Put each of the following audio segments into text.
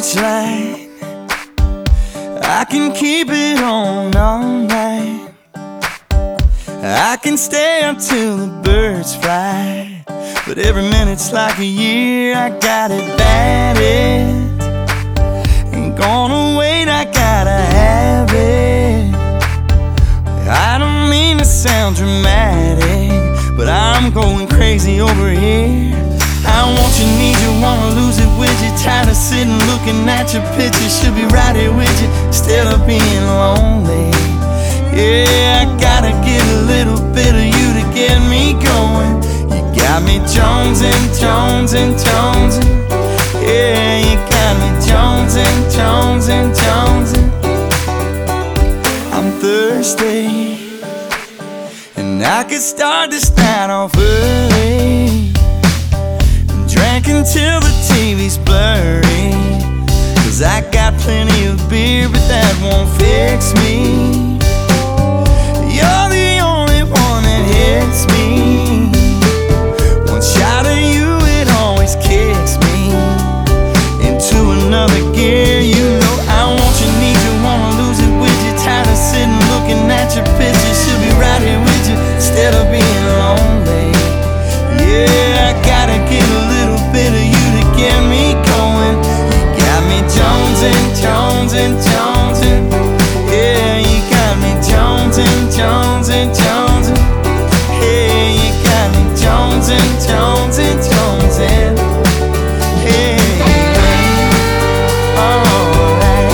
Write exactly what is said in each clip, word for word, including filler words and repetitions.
porch light, I can keep it on all night. I can stay up till the birds fly, but every minute's like a year. I got it bad, it ain't gonna wait, I gotta have it. I don't mean to sound dramatic, but I'm going crazy over here. I want you, need you, wanna lose it with you. Tired of sitting looking at your picture. Should be right here with you instead of being lonely. Yeah, I gotta get a little bit of you to get me going. You got me jonesing, jonesing, jonesing. Yeah, you got me jonesing, jonesing, jonesing. I'm thirsty, and I could start this night off early. Drank until the T V's blurry, 'cause I got plenty of beer, but that won't fix me. You're the only one that hits me. One shot of you, it always kicks me into another gear. You know I want you, need you, wanna lose it with you. Tired of sitting looking at your picture. Should be right here with you instead of being lonely. Yeah, I gotta get a little bit of you to get me going. You got me jonesing, jonesing, jonesing. Yeah, you got me jonesing, jonesing, jonesing. Yeah, you got me jonesing, jonesing, jonesing. Hey, alright.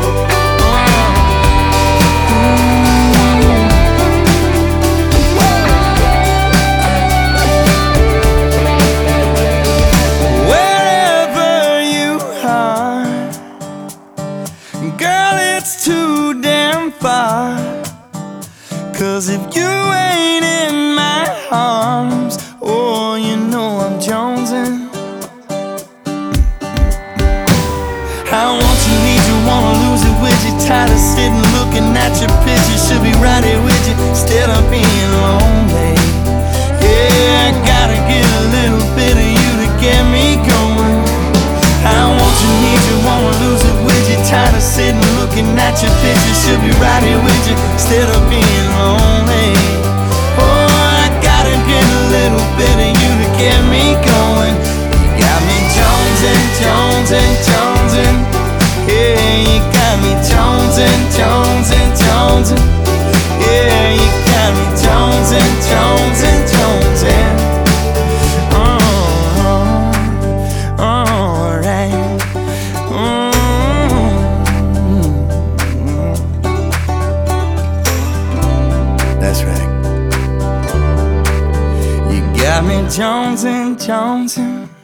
Wherever you are, girl, it's too damn far. 'Cause if you ain't in my arms, oh, you know I'm jonesing. I want you, need you, wanna lose it with you. Tired of sitting looking at your picture. Should be right here with you instead of being lonely. Yeah, I gotta get a little bit of you to get me going. I want you, need you, wanna lose it with you. Tired of sitting looking at your picture. Should be right here with you instead of being lonely. Oh, I gotta get a little bit of you to get me going. You got me jonesing, jonesing, jonesing. Yeah, you got me jonesing, jonesing, jonesing. Yeah, you got me jonesing, jonesing, jonesing. Oh, alright. That's right. You got me jonesing, jonesing.